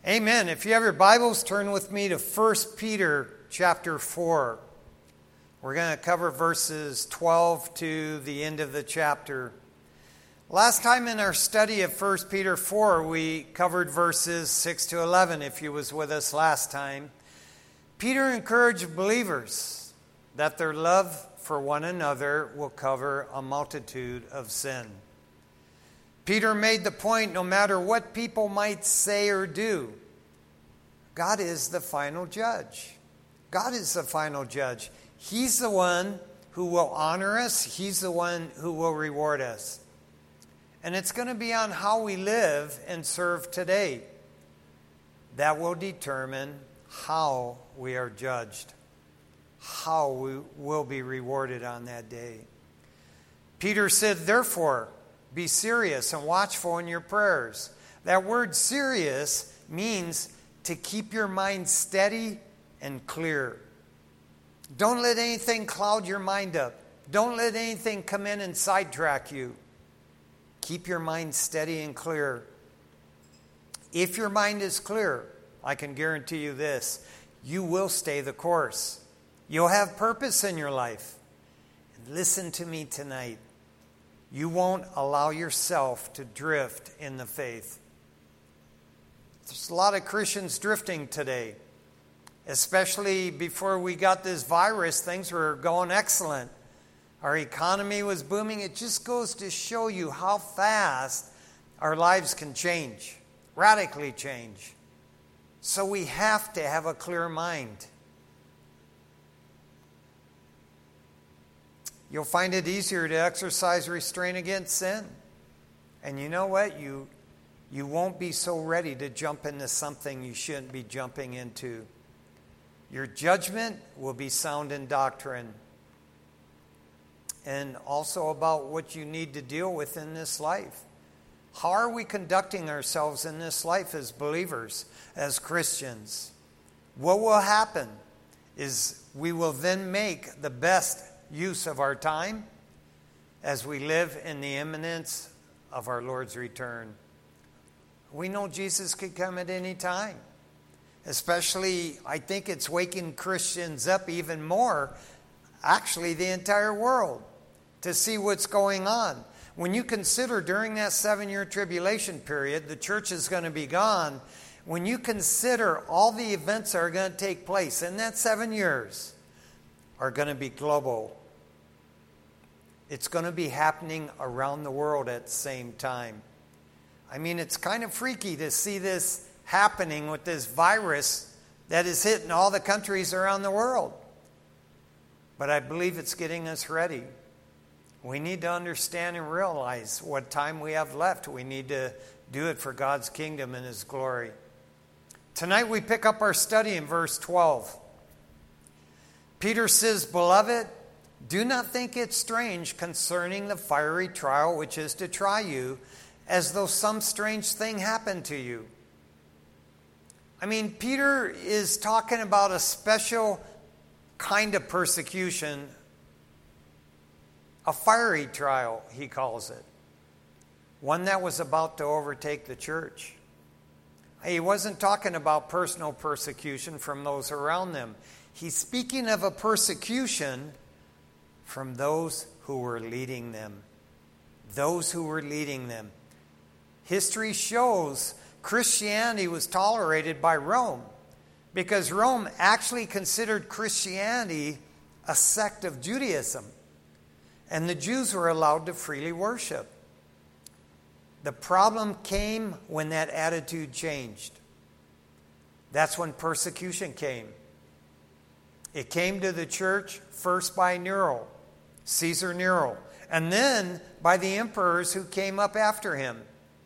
Amen. If you have your Bibles, turn with me to 1 Peter chapter 4. We're going to cover verses 12 to the end of the chapter. Last time in our study of 1 Peter 4, we covered verses 6 to 11, if you was with us last time. Peter encouraged believers that their love for one another will cover a multitude of sin. Peter made the point, no matter what people might say or do, God is the final judge. God is the final judge. He's the one who will honor us. He's the one who will reward us. And it's going to be on how we live and serve today that will determine how we are judged, how we will be rewarded on that day. Peter said, therefore, be serious and watchful in your prayers. That word serious means to keep your mind steady and clear. Don't let anything cloud your mind up. Don't let anything come in and sidetrack you. Keep your mind steady and clear. If your mind is clear, I can guarantee you this, you will stay the course. You'll have purpose in your life. And listen to me tonight. You won't allow yourself to drift in the faith. There's a lot of Christians drifting today. Especially before we got this virus, things were going excellent. Our economy was booming. It just goes to show you how fast our lives can change, radically change. So we have to have a clear mind. You'll find it easier to exercise restraint against sin. And you know what? You won't be so ready to jump into something you shouldn't be jumping into. Your judgment will be sound in doctrine. And also about what you need to deal with in this life. How are we conducting ourselves in this life as believers, as Christians? What will happen is we will then make the best use of our time as we live in the imminence of our Lord's return. We know Jesus could come at any time. Especially, I think it's waking Christians up even more, actually the entire world, to see what's going on. When you consider during that 7-year tribulation period, the church is going to be gone. When you consider all the events that are going to take place in that 7 years are going to be global. It's going to be happening around the world at the same time. I mean, it's kind of freaky to see this happening with this virus that is hitting all the countries around the world. But I believe it's getting us ready. We need to understand and realize what time we have left. We need to do it for God's kingdom and His glory. Tonight we pick up our study in verse 12. Peter says, Beloved, do not think it strange concerning the fiery trial which is to try you, as though some strange thing happened to you. I mean, Peter is talking about a special kind of persecution, a fiery trial, he calls it. One that was about to overtake the church. He wasn't talking about personal persecution from those around them. He's speaking of a persecution from those who were leading them. Those who were leading them. History shows Christianity was tolerated by Rome because Rome actually considered Christianity a sect of Judaism. And the Jews were allowed to freely worship. The problem came when that attitude changed. That's when persecution came. It came to the church first by Nero, Caesar Nero, and then by the emperors who came up after him.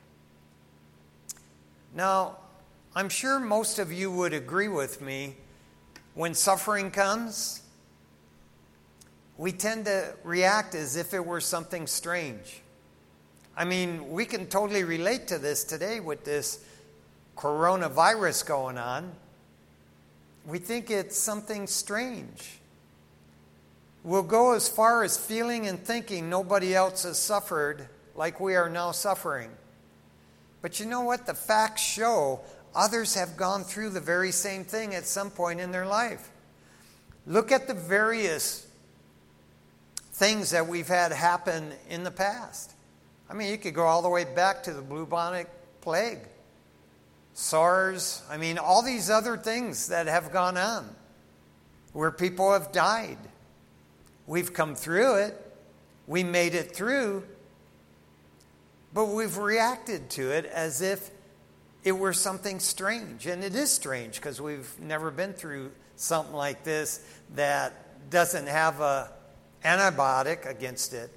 Now, I'm sure most of you would agree with me, when suffering comes, we tend to react as if it were something strange. I mean, we can totally relate to this today with this coronavirus going on. We think it's something strange. We'll go as far as feeling and thinking nobody else has suffered like we are now suffering. But you know what? The facts show others have gone through the very same thing at some point in their life. Look at the various things that we've had happen in the past. I mean, you could go all the way back to the bubonic plague, SARS, all these other things that have gone on where people have died. We've come through it. We made it through. But we've reacted to it as if it were something strange. And it is strange because we've never been through something like this that doesn't have an antibiotic against it.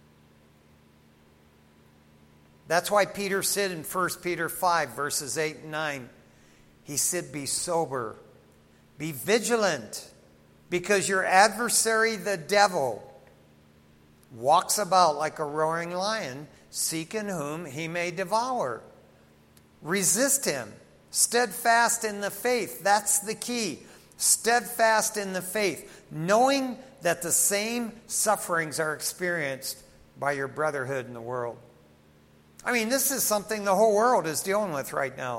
That's why Peter said in 1 Peter 5, verses 8 and 9, he said, be sober, be vigilant, because your adversary, the devil, walks about like a roaring lion, seeking whom he may devour. Resist him, steadfast in the faith. That's the key. Steadfast in the faith, knowing that the same sufferings are experienced by your brotherhood in the world. This is something the whole world is dealing with right now.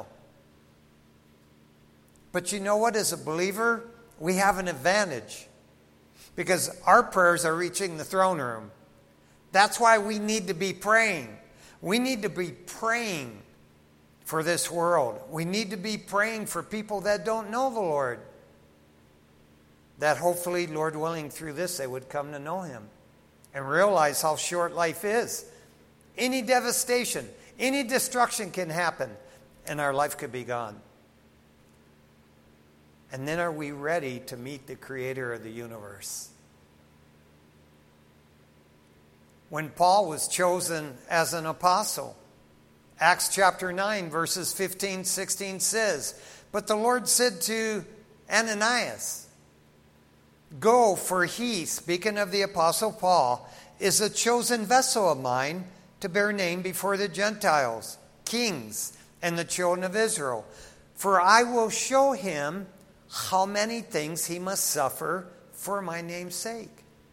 But you know what? As a believer, we have an advantage because our prayers are reaching the throne room. That's why we need to be praying. We need to be praying for this world. We need to be praying for people that don't know the Lord. That hopefully, Lord willing, through this they would come to know Him and realize how short life is. Any devastation, any destruction can happen, and our life could be gone. And then are we ready to meet the Creator of the universe? When Paul was chosen as an apostle, Acts chapter 9, verses 15, 16 says, but the Lord said to Ananias, go, for he, speaking of the apostle Paul, is a chosen vessel of mine to bear name before the Gentiles, kings, and the children of Israel. For I will show him how many things he must suffer for my name's sake.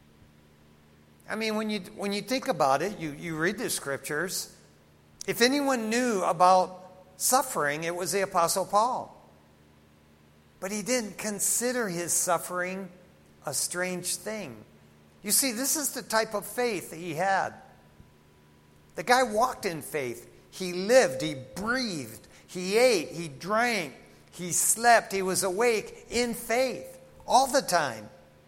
When you think about it, you read the scriptures. If anyone knew about suffering, it was the Apostle Paul. But he didn't consider his suffering a strange thing. You see, this is the type of faith that he had. The guy walked in faith. He lived, he breathed, he ate, he drank, he slept, he was awake in faith all the time.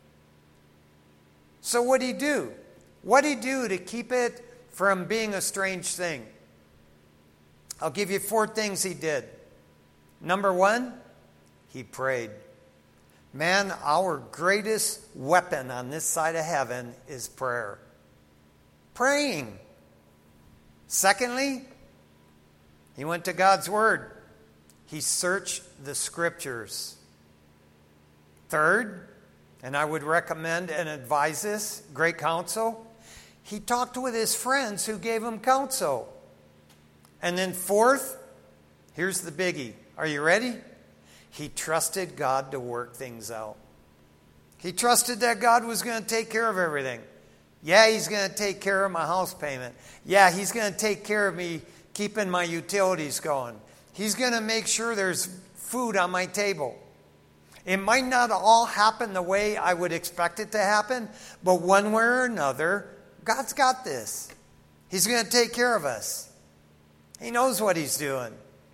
So what did he do? What did he do to keep it from being a strange thing? I'll give you 4 things he did. Number 1, he prayed. Man, our greatest weapon on this side of heaven is prayer. Praying. Secondly, he went to God's Word. He searched the Scriptures. Third, and I would recommend and advise this, great counsel, he talked with his friends who gave him counsel. And then fourth, here's the biggie. Are you ready? He trusted God to work things out. He trusted that God was going to take care of everything. Yeah, He's going to take care of my house payment. Yeah, He's going to take care of me keeping my utilities going. He's going to make sure there's food on my table. It might not all happen the way I would expect it to happen, but one way or another, God's got this. He's going to take care of us. He knows what He's doing.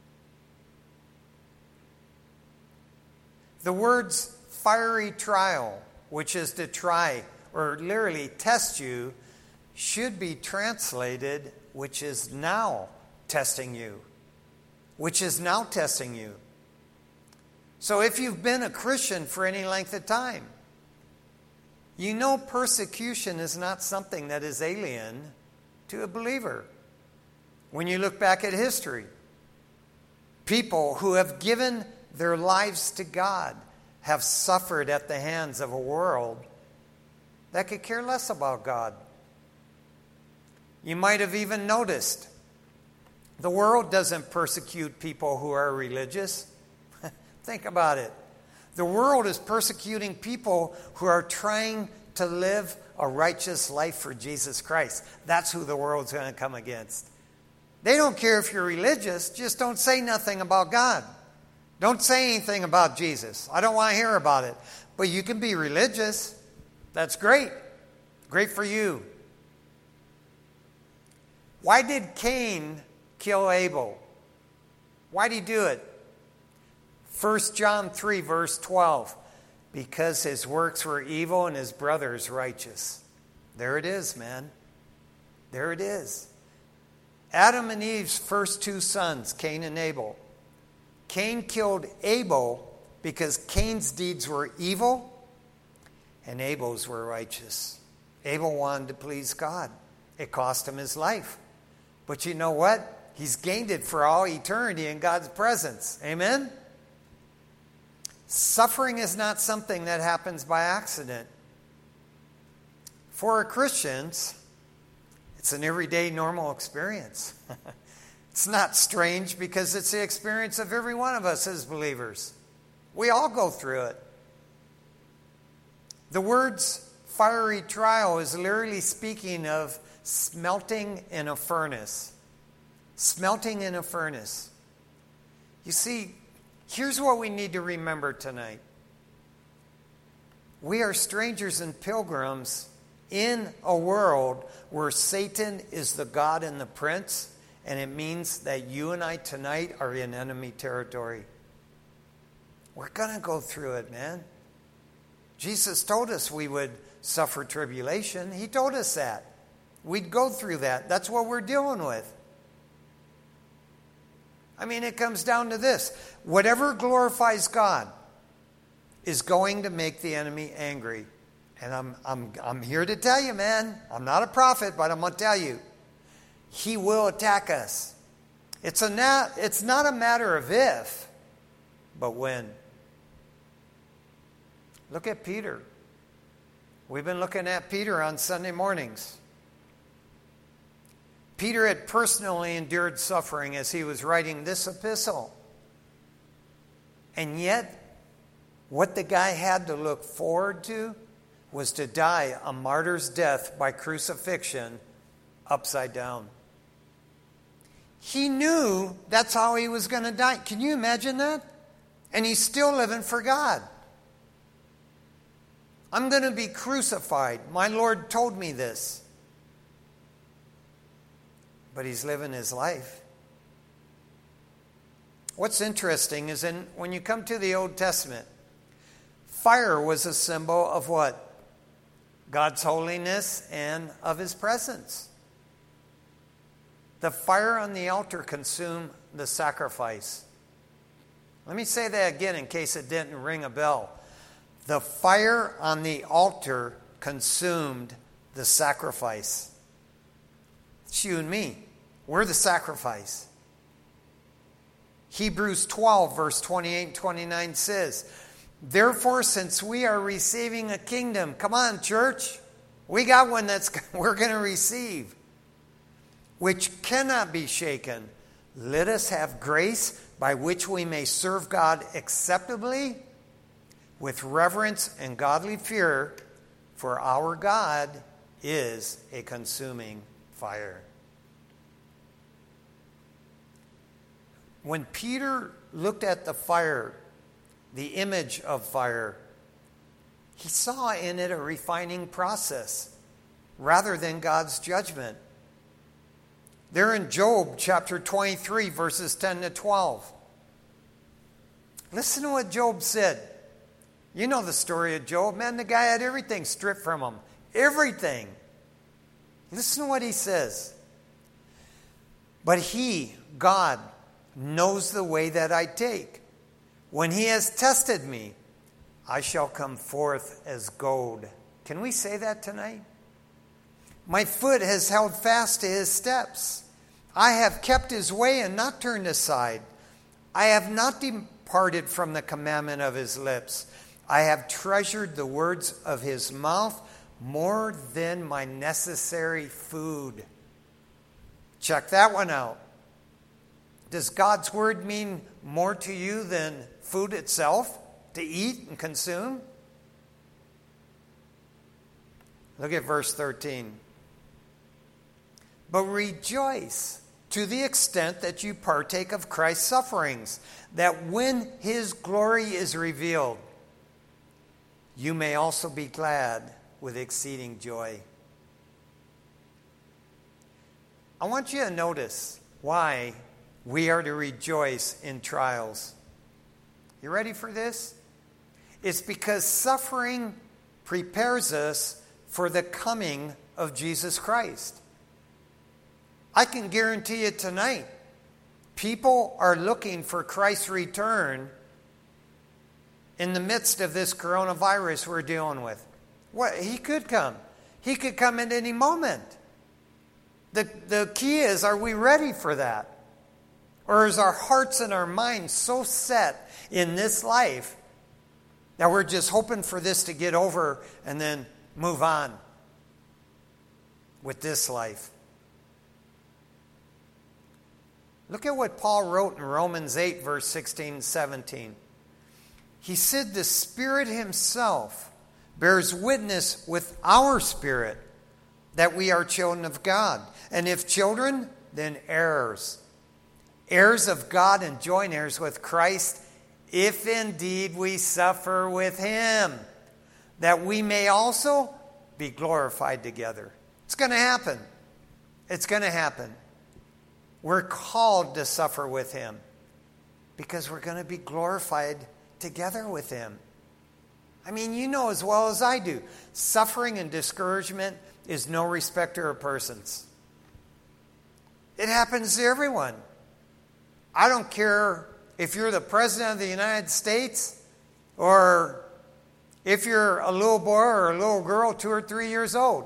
The words fiery trial, which is to try or literally test you, should be translated, which is now testing you. Which is now testing you. So if you've been a Christian for any length of time, you know persecution is not something that is alien to a believer. When you look back at history, people who have given their lives to God have suffered at the hands of a world that could care less about God. You might have even noticed the world doesn't persecute people who are religious. Think about it. The world is persecuting people who are trying to live a righteous life for Jesus Christ. That's who the world's going to come against. They don't care if you're religious, just don't say nothing about God. Don't say anything about Jesus. I don't want to hear about it. But you can be religious. That's great. Great for you. Why did Cain kill Abel? Why did he do it? 1 John 3, verse 12. Because his works were evil and his brother's righteous. There it is, man. There it is. Adam and Eve's first two sons, Cain and Abel. Cain killed Abel because Cain's deeds were evil and Abel's were righteous. Abel wanted to please God. It cost him his life. But you know what? He's gained it for all eternity in God's presence. Amen? Suffering is not something that happens by accident. For Christians, it's an everyday normal experience. It's not strange because it's the experience of every one of us as believers. We all go through it. The words fiery trial is literally speaking of smelting in a furnace. Smelting in a furnace. You see, here's what we need to remember tonight. We are strangers and pilgrims in a world where Satan is the God and the prince, and it means that you and I tonight are in enemy territory. We're going to go through it, man. Jesus told us we would suffer tribulation. He told us that. We'd go through that. That's what we're dealing with. I mean, it comes down to this. Whatever glorifies God is going to make the enemy angry. And I'm here to tell you, man. I'm not a prophet, but I'm going to tell you. He will attack us. It's not a matter of if, but when. Look at Peter. We've been looking at Peter on Sunday mornings. Peter had personally endured suffering as he was writing this epistle. And yet, what the guy had to look forward to was to die a martyr's death by crucifixion upside down. He knew that's how he was going to die. Can you imagine that? And he's still living for God. I'm going to be crucified. My Lord told me this. But he's living his life. What's interesting is when you come to the Old Testament, fire was a symbol of what? God's holiness and of his presence. The fire on the altar consumed the sacrifice. Let me say that again in case it didn't ring a bell. The fire on the altar consumed the sacrifice. It's you and me. We're the sacrifice. Hebrews 12, verse 28 and 29 says, therefore, since we are receiving a kingdom, come on, church, we got one we're going to receive, which cannot be shaken. Let us have grace by which we may serve God acceptably with reverence and godly fear, for our God is a consuming fire. When Peter looked at the fire, the image of fire, he saw in it a refining process rather than God's judgment. There in Job chapter 23, verses 10 to 12. Listen to what Job said. You know the story of Job. Man, the guy had everything stripped from him. Everything. Listen to what he says. But he, God, knows the way that I take. When he has tested me, I shall come forth as gold. Can we say that tonight? My foot has held fast to his steps. I have kept his way and not turned aside. I have not departed from the commandment of his lips. I have treasured the words of his mouth more than my necessary food. Check that one out. Does God's word mean more to you than food itself to eat and consume? Look at verse 13. But rejoice. to the extent that you partake of Christ's sufferings, that when his glory is revealed, you may also be glad with exceeding joy. I want you to notice why we are to rejoice in trials. You ready for this? It's because suffering prepares us for the coming of Jesus Christ. I can guarantee you tonight, people are looking for Christ's return in the midst of this coronavirus we're dealing with. What? He could come. He could come at any moment. The key is, are we ready for that? Or is our hearts and our minds so set in this life that we're just hoping for this to get over and then move on with this life? Look at what Paul wrote in Romans 8, verse 16 and 17. He said, the Spirit himself bears witness with our spirit that we are children of God. And if children, then heirs. Heirs of God and joint heirs with Christ, if indeed we suffer with him, that we may also be glorified together. It's going to happen. It's going to happen. We're called to suffer with him because we're going to be glorified together with him. I mean, you know as well as I do, suffering and discouragement is no respecter of persons. It happens to everyone. I don't care if you're the President of the United States or if you're a little boy or a little girl 2 or 3 years old.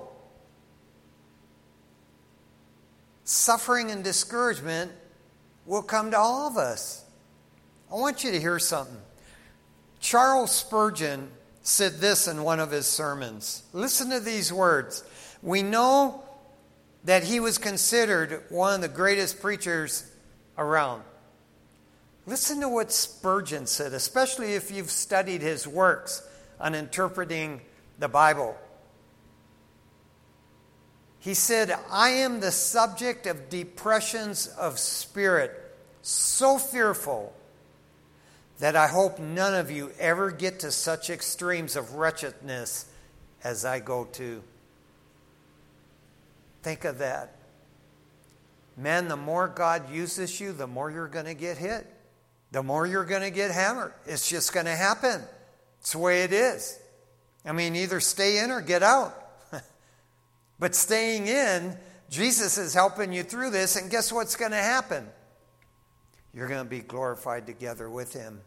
Suffering and discouragement will come to all of us. I want you to hear something. Charles Spurgeon said this in one of his sermons. Listen to these words. We know that he was considered one of the greatest preachers around. Listen to what Spurgeon said, especially if you've studied his works on interpreting the Bible. He said, I am the subject of depressions of spirit so fearful that I hope none of you ever get to such extremes of wretchedness as I go to. Think of that. Man, the more God uses you, the more you're going to get hit. The more you're going to get hammered. It's just going to happen. It's the way it is. I mean, either stay in or get out. But staying in, Jesus is helping you through this, and guess what's going to happen? You're going to be glorified together with him.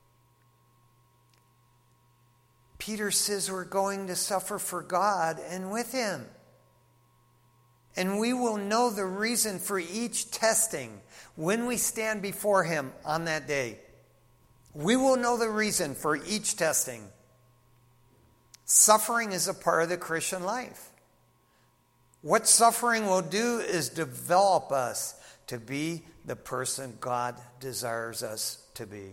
Peter says we're going to suffer for God and with him. And we will know the reason for each testing when we stand before him on that day. We will know the reason for each testing. Suffering is a part of the Christian life. What suffering will do is develop us to be the person God desires us to be.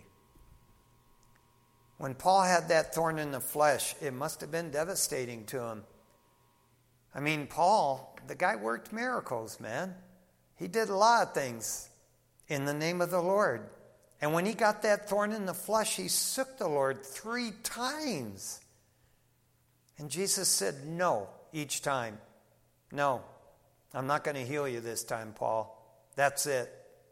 When Paul had that thorn in the flesh, it must have been devastating to him. I mean, Paul, the guy worked miracles, man. He did a lot of things in the name of the Lord. And when he got that thorn in the flesh, he shook the Lord 3 times. And Jesus said no each time. No, I'm not going to heal you this time, Paul. That's it.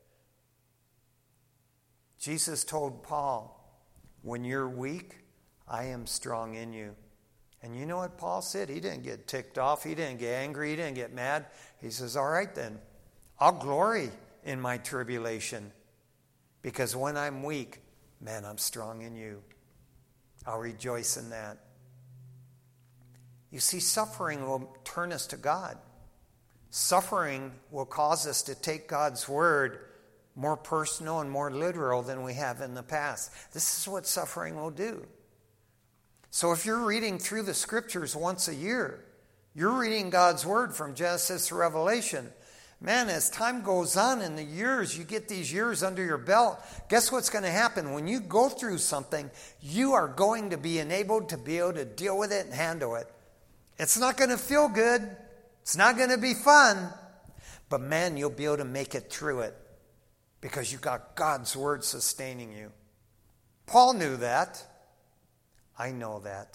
Jesus told Paul, when you're weak, I am strong in you. And you know what Paul said? He didn't get ticked off. He didn't get angry. He didn't get mad. He says, all right then, I'll glory in my tribulation. Because when I'm weak, man, I'm strong in you. I'll rejoice in that. You see, suffering will turn us to God. Suffering will cause us to take God's word more personal and more literal than we have in the past. This is what suffering will do. So if you're reading through the scriptures once a year, you're reading God's word from Genesis to Revelation. Man, as time goes on in the years, you get these years under your belt, guess what's going to happen? When you go through something, you are going to be enabled to be able to deal with it and handle it. It's not going to feel good. It's not going to be fun. But man, you'll be able to make it through it because you got God's word sustaining you. Paul knew that. I know that.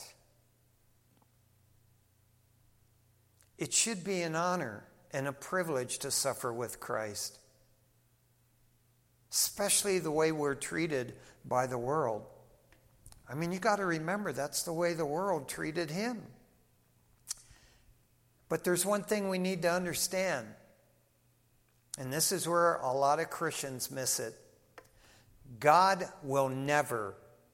It should be an honor and a privilege to suffer with Christ, especially the way we're treated by the world. I mean, you got to remember that's the way the world treated him. But there's one thing we need to understand, and this is where a lot of Christians miss it. God will never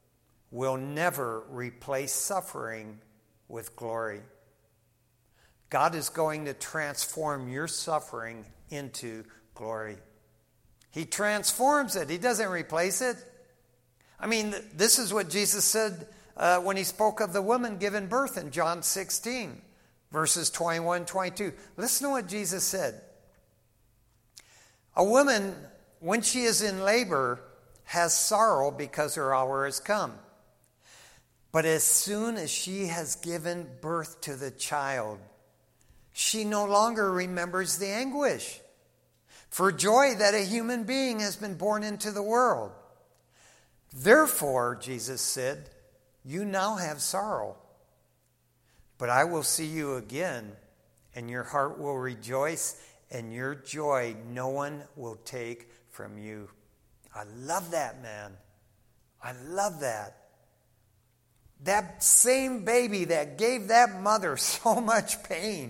replace suffering with glory. God is going to transform your suffering into glory. He transforms it. He doesn't replace it. I mean, this is what Jesus said when he spoke of the woman giving birth in John 16, verses 21, 22. Listen to what Jesus said. A woman, when she is in labor, has sorrow because her hour has come. But as soon as she has given birth to the child, she no longer remembers the anguish for joy that a human being has been born into the world. Therefore, Jesus said, you now have sorrow, but I will see you again, and your heart will rejoice, and your joy no one will take from you. I love that, man. I love that. That same baby that gave that mother so much pain,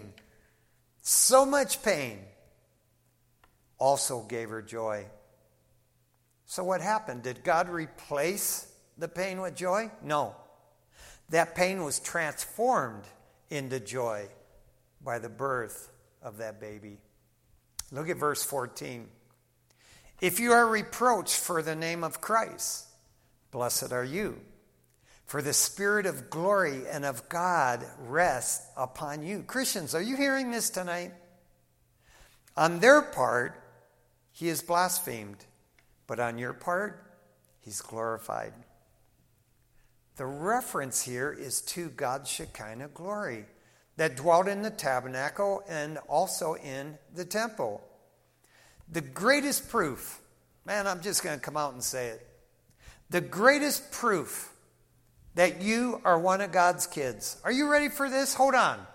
also gave her joy. So what happened? Did God replace the pain with joy? No. That pain was transformed into joy by the birth of that baby. Look at verse 14. If you are reproached for the name of Christ, blessed are you, for the Spirit of glory and of God rests upon you. Christians, are you hearing this tonight? On their part, he is blasphemed, but on your part, he's glorified. The reference here is to God's Shekinah glory that dwelt in the tabernacle and also in the temple. The greatest proof, man, I'm just going to come out and say it. The greatest proof that you are one of God's kids. Are you ready for this? Hold on.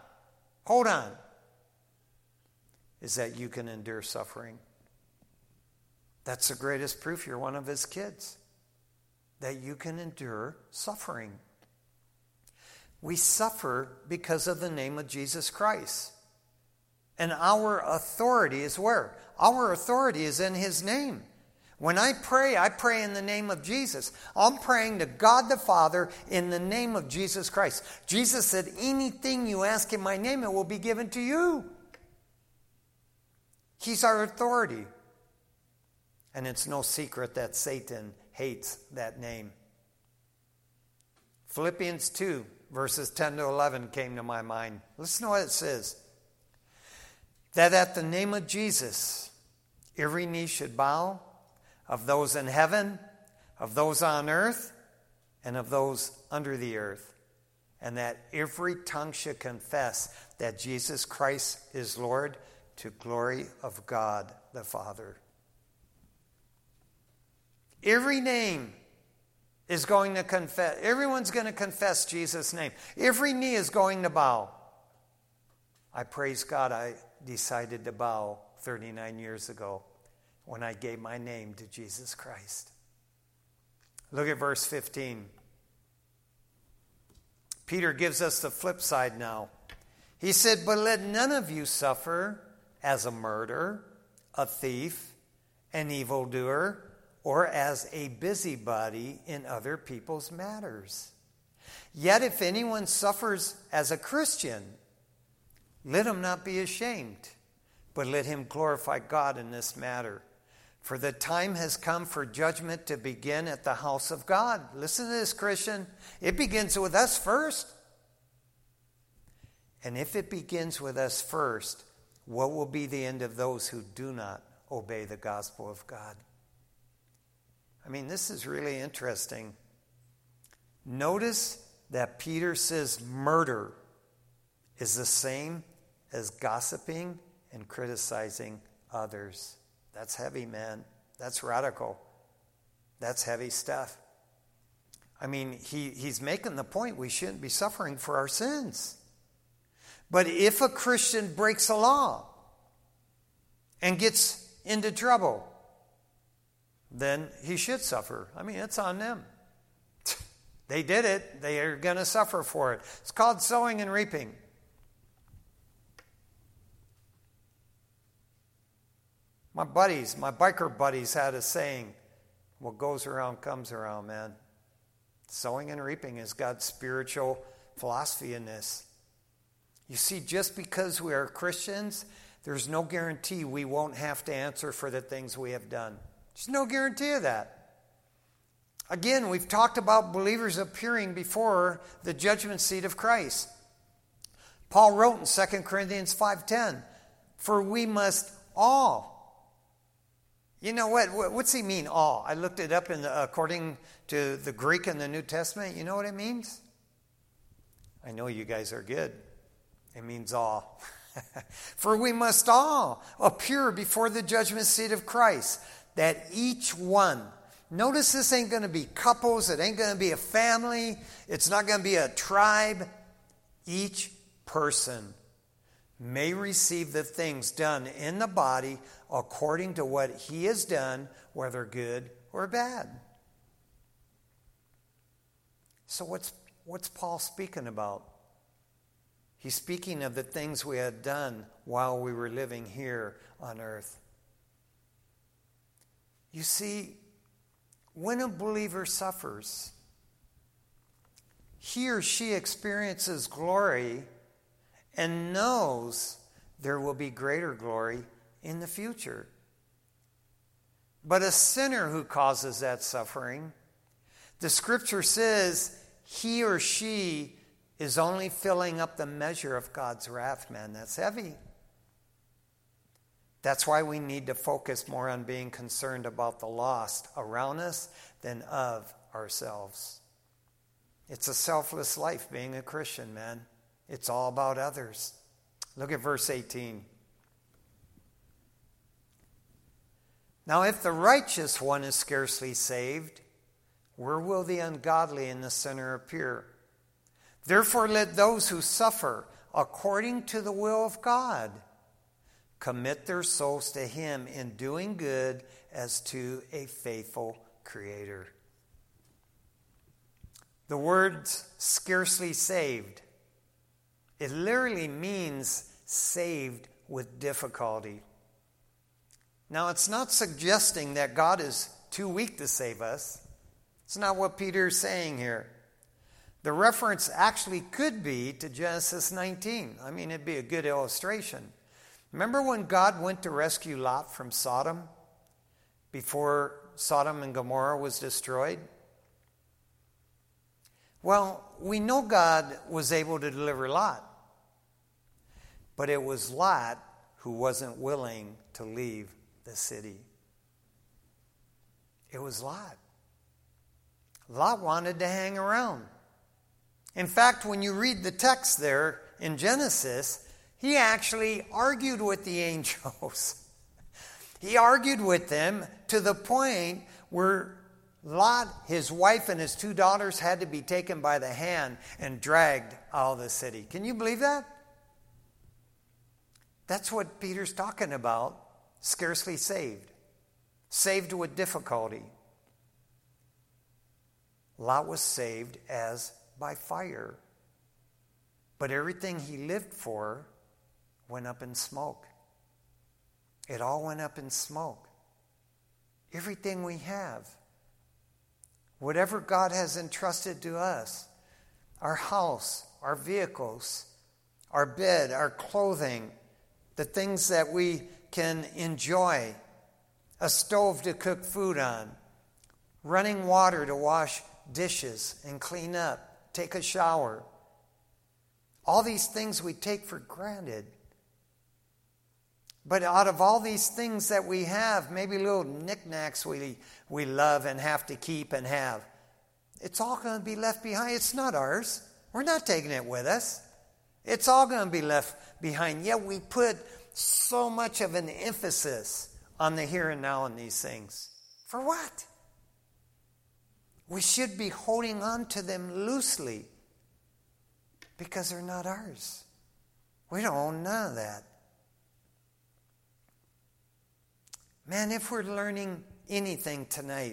Is that you can endure suffering. That's the greatest proof you're one of his kids. That you can endure suffering. We suffer because of the name of Jesus Christ. And our authority is where? Our authority is in his name. When I pray in the name of Jesus. I'm praying to God the Father in the name of Jesus Christ. Jesus said, anything you ask in my name, it will be given to you. He's our authority. And it's no secret that Satan hates that name. Philippians 2, verses 10 to 11 came to my mind. Listen to what it says. That at the name of Jesus, every knee should bow, of those in heaven, of those on earth, and of those under the earth. And that every tongue should confess that Jesus Christ is Lord, to glory of God the Father. Every name is going to confess. Everyone's going to confess Jesus' name. Every knee is going to bow. I praise God I decided to bow 39 years ago when I gave my name to Jesus Christ. Look at verse 15. Peter gives us the flip side now. He said, but let none of you suffer as a murderer, a thief, an evildoer, or as a busybody in other people's matters. Yet if anyone suffers as a Christian, let him not be ashamed, but let him glorify God in this matter. For the time has come for judgment to begin at the house of God. Listen to this, Christian. It begins with us first. And if it begins with us first, what will be the end of those who do not obey the gospel of God? I mean, this is really interesting. Notice that Peter says murder is the same as gossiping and criticizing others. That's heavy, man. That's radical. That's heavy stuff. I mean, he's making the point we shouldn't be suffering for our sins. But if a Christian breaks a law and gets into trouble, then he should suffer. I mean, it's on them. They did it. They are going to suffer for it. It's called sowing and reaping. My biker buddies had a saying, what goes around comes around, man. Sowing and reaping is God's spiritual philosophy in this. You see, just because we are Christians, there's no guarantee we won't have to answer for the things we have done. There's no guarantee of that. Again, we've talked about believers appearing before the judgment seat of Christ. Paul wrote in 2 Corinthians 5:10, for we must all. You know what? What's he mean, all? I looked it up according to the Greek in the New Testament. You know what it means? I know you guys are good. It means all. For we must all appear before the judgment seat of Christ, that each one. Notice this ain't going to be couples. It ain't going to be a family. It's not going to be a tribe. Each person may receive the things done in the body according to what he has done, whether good or bad. So what's Paul speaking about? He's speaking of the things we had done while we were living here on earth. You see, when a believer suffers, he or she experiences glory and knows there will be greater glory in the future. But a sinner who causes that suffering, the scripture says he or she is only filling up the measure of God's wrath, man. That's heavy. That's why we need to focus more on being concerned about the lost around us than of ourselves. It's a selfless life being a Christian, man. It's all about others. Look at verse 18. Now, if the righteous one is scarcely saved, where will the ungodly and the sinner appear? Therefore, let those who suffer according to the will of God commit their souls to Him in doing good as to a faithful Creator. The words scarcely saved, it literally means saved with difficulty. Now, it's not suggesting that God is too weak to save us. It's not what Peter is saying here. The reference actually could be to Genesis 19. I mean, it'd be a good illustration. Remember when God went to rescue Lot from Sodom before Sodom and Gomorrah was destroyed? Well, we know God was able to deliver Lot, but it was Lot who wasn't willing to leave the city. It was Lot. Lot wanted to hang around. In fact, when you read the text there in Genesis, he actually argued with the angels. He argued with them to the point where Lot, his wife, and his 2 daughters had to be taken by the hand and dragged out of the city. Can you believe that? That's what Peter's talking about. Scarcely saved. Saved with difficulty. Lot was saved as by fire. But everything he lived for went up in smoke. It all went up in smoke. Everything we have, whatever God has entrusted to us, our house, our vehicles, our bed, our clothing, the things that we can enjoy, a stove to cook food on, running water to wash dishes and clean up, take a shower. All these things we take for granted. But out of all these things that we have, maybe little knickknacks we love and have to keep and have, it's all going to be left behind. It's not ours. We're not taking it with us. It's all going to be left behind. Yet we put so much of an emphasis on the here and now in these things? For what? We should be holding on to them loosely because they're not ours. We don't own none of that. Man, if we're learning anything tonight,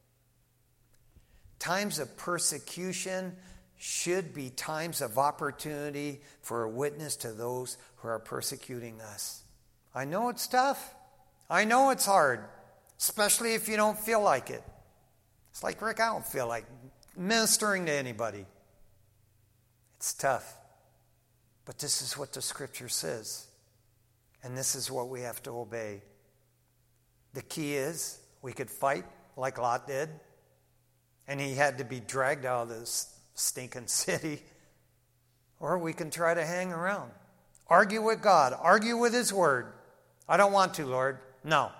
times of persecution should be times of opportunity for a witness to those who are persecuting us. I know it's tough. I know it's hard, especially if you don't feel like it. It's like, Rick, I don't feel like ministering to anybody. It's tough. But this is what the Scripture says. And this is what we have to obey. The key is we could fight like Lot did. And he had to be dragged out of this stinking city. Or we can try to hang around. Argue with God. Argue with His Word. I don't want to, Lord. No.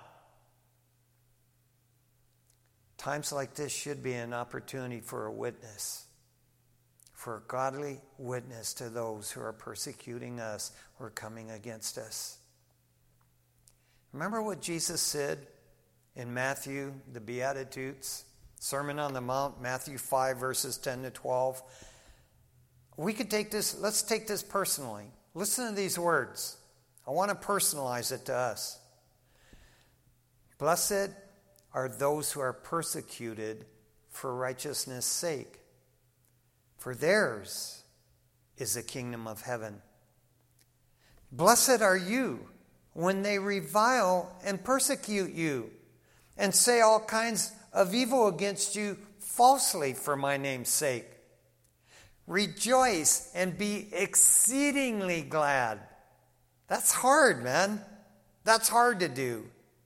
Times like this should be an opportunity for a witness. For a godly witness to those who are persecuting us or coming against us. Remember what Jesus said in Matthew, the Beatitudes, Sermon on the Mount, Matthew 5, verses 10 to 12. We could take this, let's take this personally. Listen to these words. I want to personalize it to us. Blessed are those who are persecuted for righteousness' sake, for theirs is the kingdom of heaven. Blessed are you when they revile and persecute you and say all kinds of evil against you falsely for my name's sake. Rejoice and be exceedingly glad. That's hard, man. That's hard to do.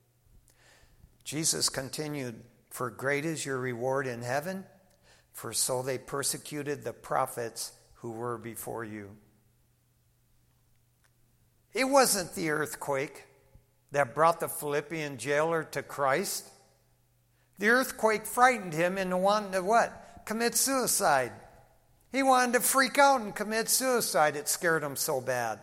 Jesus continued, for great is your reward in heaven, for so they persecuted the prophets who were before you. It wasn't the earthquake that brought the Philippian jailer to Christ. The earthquake frightened him into wanting to what? Commit suicide. He wanted to freak out and commit suicide. It scared him so bad.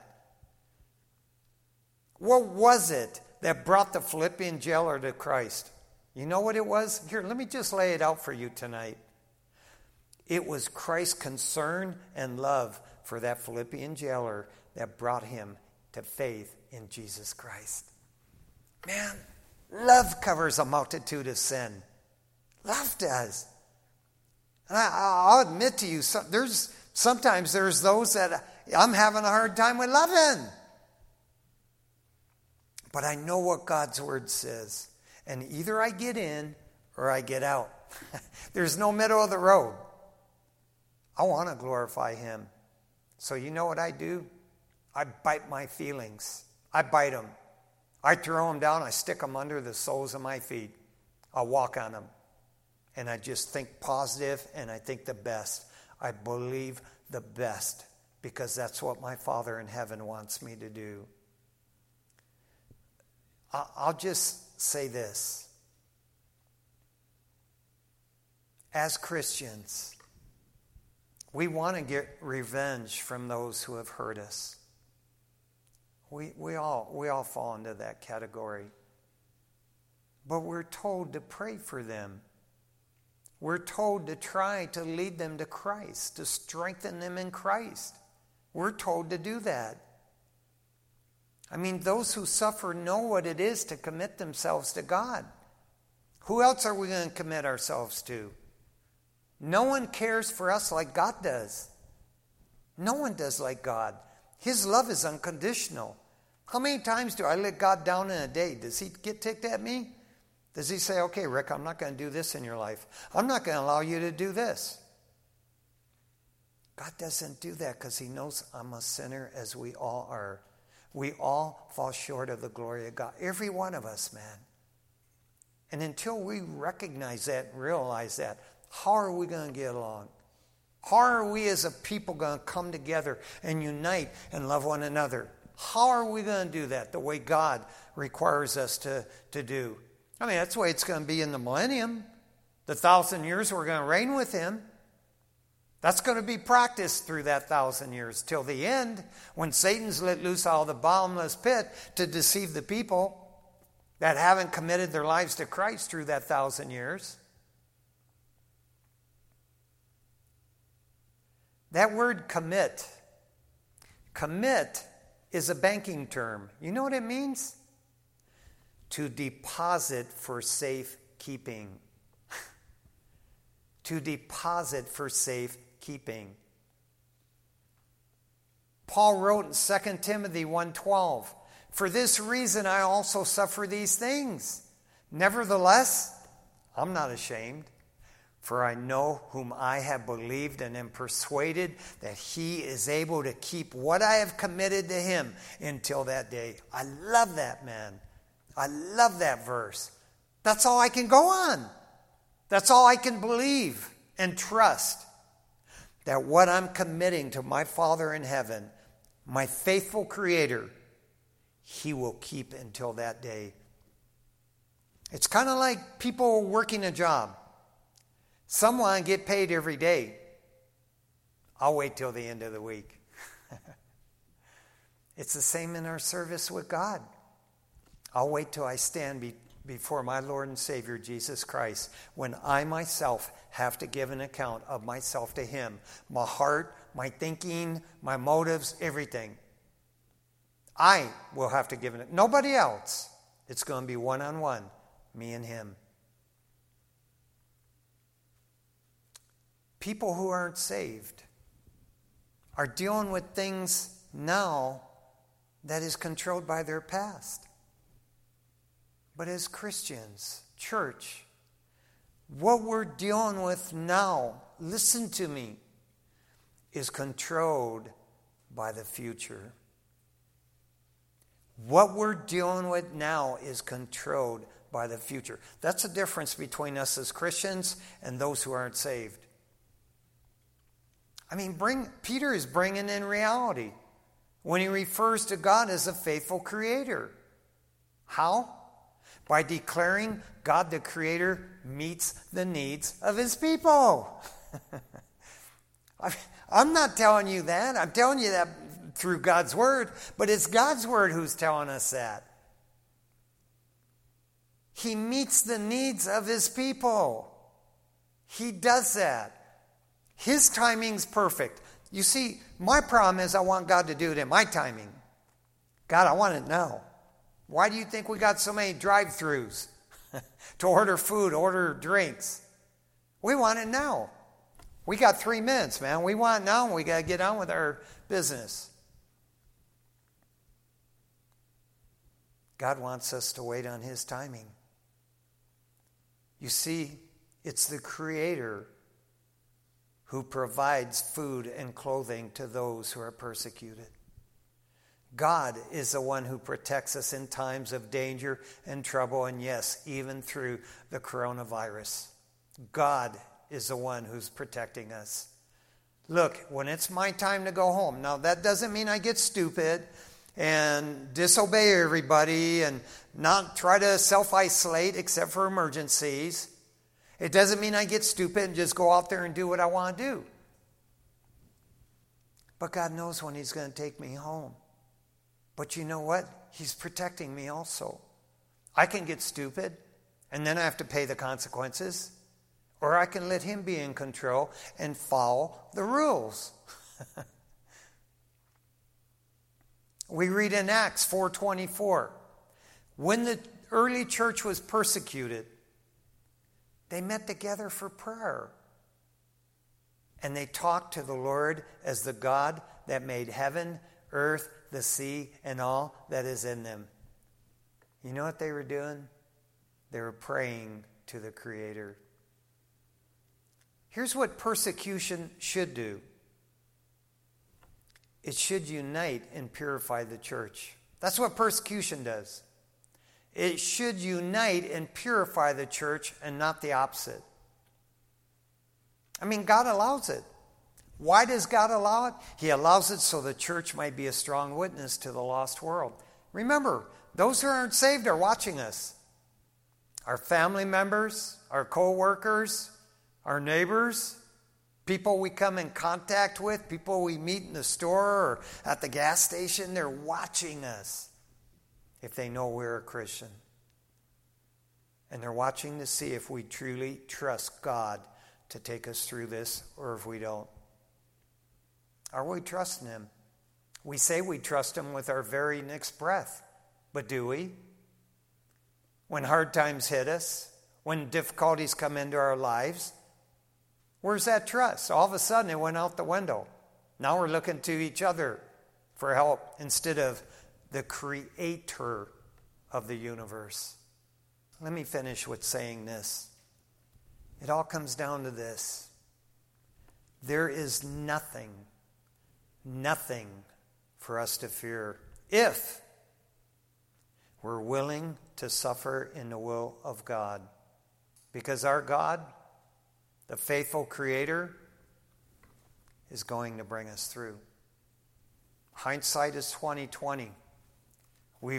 What was it that brought the Philippian jailer to Christ? You know what it was? Here, let me just lay it out for you tonight. It was Christ's concern and love for that Philippian jailer that brought him to faith in Jesus Christ. Man, love covers a multitude of sin. Love does. And I'll admit to you, sometimes there's those that I'm having a hard time with loving. But I know what God's Word says. And either I get in or I get out. There's no middle of the road. I want to glorify Him. So you know what I do? I bite my feelings. I bite them. I throw them down. I stick them under the soles of my feet. I walk on them. And I just think positive and I think the best. I believe the best because that's what my Father in heaven wants me to do. I'll just say this. As Christians, we want to get revenge from those who have hurt us. We all fall into that category. But we're told to pray for them. We're told to try to lead them to Christ, to strengthen them in Christ. We're told to do that. I mean, those who suffer know what it is to commit themselves to God. Who else are we going to commit ourselves to? No one cares for us like God does. No one does like God. His love is unconditional. How many times do I let God down in a day? Does He get ticked at me? Does He say, okay, Rick, I'm not going to do this in your life. I'm not going to allow you to do this. God doesn't do that because He knows I'm a sinner as we all are. We all fall short of the glory of God. Every one of us, man. And until we recognize that and realize that, how are we going to get along? How are we as a people going to come together and unite and love one another? How are we going to do that the way God requires us to do? I mean, that's the way it's going to be in the millennium. The 1,000 years we're going to reign with Him. That's going to be practiced through that 1,000 years till the end, when Satan's let loose out of the bottomless pit to deceive the people that haven't committed their lives to Christ through that 1,000 years. That word commit is a banking term. You know what it means? To deposit for safekeeping. To deposit for safekeeping. Paul wrote in 2 Timothy 1:12, "For this reason I also suffer these things. Nevertheless, I'm not ashamed, for I know whom I have believed and am persuaded that he is able to keep what I have committed to him until that day." I love that, man. I love that verse. That's all I can go on. That's all I can believe and trust. That what I'm committing to my Father in heaven, my faithful Creator, He will keep until that day. It's kind of like people working a job. Some want to get paid every day. I'll wait till the end of the week. It's the same in our service with God. I'll wait till I stand before my Lord and Savior, Jesus Christ, when I myself have to give an account of myself to Him. My heart, my thinking, my motives, everything. I will have to give it. Nobody else. It's going to be one-on-one, me and Him. People who aren't saved are dealing with things now that is controlled by their past. But as Christians, church, what we're dealing with now, listen to me, is controlled by the future. What we're dealing with now is controlled by the future. That's the difference between us as Christians and those who aren't saved. I mean, Peter is bringing in reality when he refers to God as a faithful Creator. How? By declaring God the Creator meets the needs of His people. I'm not telling you that. I'm telling you that through God's Word, but it's God's Word who's telling us that. He meets the needs of His people. He does that. His timing's perfect. You see, my problem is I want God to do it in my timing. God, I want it now. Why do you think we got so many drive-thrus to order food, order drinks? We want it now. We got 3 minutes, man. We want it now, and we got to get on with our business. God wants us to wait on His timing. You see, it's the Creator who provides food and clothing to those who are persecuted. God is the one who protects us in times of danger and trouble, and yes, even through the coronavirus. God is the one who's protecting us. Look, when it's my time to go home, now that doesn't mean I get stupid and disobey everybody and not try to self-isolate except for emergencies. It doesn't mean I get stupid and just go out there and do what I want to do. But God knows when He's going to take me home. But you know what? He's protecting me also. I can get stupid, and then I have to pay the consequences. Or I can let Him be in control and follow the rules. We read in Acts 4:24, when the early church was persecuted, they met together for prayer. And they talked to the Lord as the God that made heaven, earth, the sea, and all that is in them. You know what they were doing? They were praying to the Creator. Here's what persecution should do. It should unite and purify the church. That's what persecution does. It should unite and purify the church and not the opposite. I mean, God allows it. Why does God allow it? He allows it so the church might be a strong witness to the lost world. Remember, those who aren't saved are watching us. Our family members, our co-workers, our neighbors, People we come in contact with, people we meet in the store or at the gas station, they're watching us if they know we're a Christian. And they're watching to see if we truly trust God to take us through this or if we don't. Are we trusting Him? We say we trust Him with our very next breath, but do we? When hard times hit us, when difficulties come into our lives, where's that trust? All of a sudden it went out the window. Now we're looking to each other for help instead of the creator of the universe. Let me finish with saying this. It all comes down to this. There is nothing for us to fear if we're willing to suffer in the will of God. Because our God, the faithful Creator, is going to bring us through. Hindsight is 20/20. We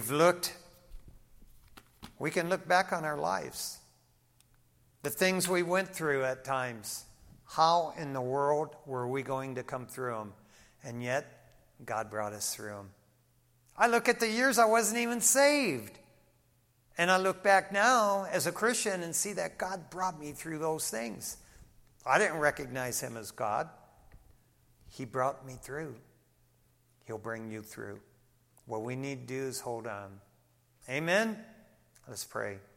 can look back on our lives. The things we went through at times. How in the world were we going to come through them? And yet, God brought us through them. I look at the years I wasn't even saved. And I look back now as a Christian and see that God brought me through those things. I didn't recognize Him as God. He brought me through. He'll bring you through. What we need to do is hold on. Amen? Let's pray.